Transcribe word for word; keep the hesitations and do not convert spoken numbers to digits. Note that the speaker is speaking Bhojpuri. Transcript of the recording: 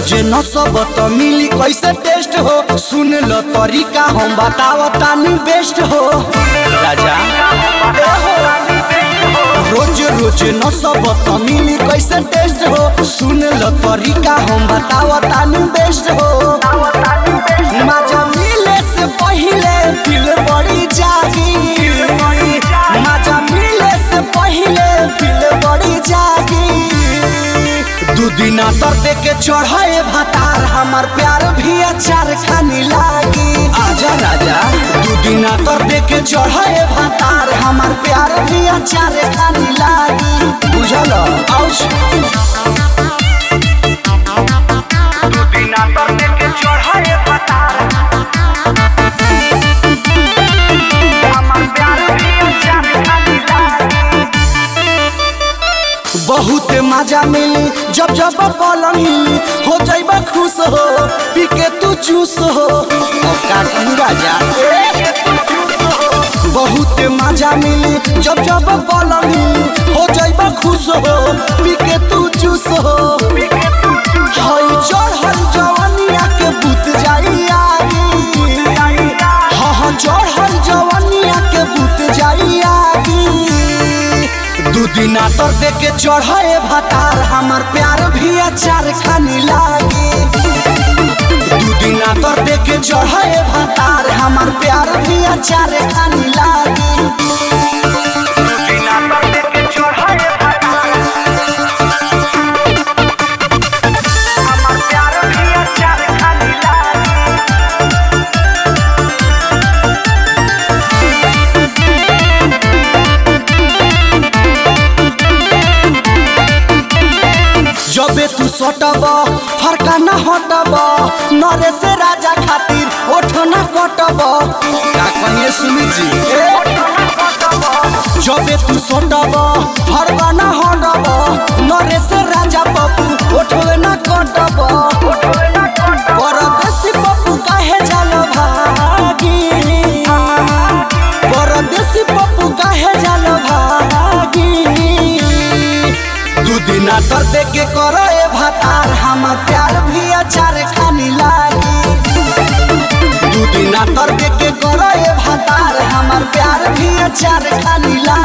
रोज न सब तो मिली कैसे टेस्ट हो। सुन लो तरीका हम बताओ तानी बेस्ट हो राजा। रोज रोज न सब तो मिली कैसे टेस्ट हो। सुन लो तरीका हम बताओ तानी बेस्ट हो। मजा मिले से पहले दिल बड़ी जागी। मजा मिले से पहले दिल बड़ी जागी। दू दिना तर दे के चढ़ाए भातार हमार प्यार भी अचार खानी लागी। आजा राजा दू दिना तर दे के चढ़ाए भातार हमार प्यार भी अचार खानी लागी। बुझल आउच दू दिना तर दे के चढ़ाए भातार हमार प्यार भी अचार खानी लागी। बहुत मजा मिली जब जब पलंग हिली। हो जाइबा खुश हो पी के तू चूस हो। औकात नहीं राजा बहुत मजा मिली जब जब पलंग हिली। हो जाइबा खुश हो पी के तू चूस हो। हई चढ़ल जवानिया के बुत जाई आगी। हाँ हाँ चढ़ल जवानिया के बुत जाई आगी। दू दिना तर दे के चढ़ाए भातार हमार प्यार भी अचार खानी लागी। दू दिना तर दे के चढ़ाए भातार हमार प्यार भी अचार खानी लागी। दू दिना तर दे के चढ़ाए भातार हमार प्यार भी अचार खानी लागी। जबे तू सटब फरका न हटब। नरे से राजा खातिर ओठ न कटब। का कहिए सुनी जी जबे तू सटब फरका न हटब। नरे से राजा पप्पू ओठ न कटब। परदेसी पप्पू काहे जाल भागी। परदेसी पप्पू काहे जाल भागी। दू दिना तर दे के करो ए भातार हमार प्यार भी अचार खानी लागी। दू दिना तर दे के करो ए भातार हमार प्यार भी अचार खानी लागी।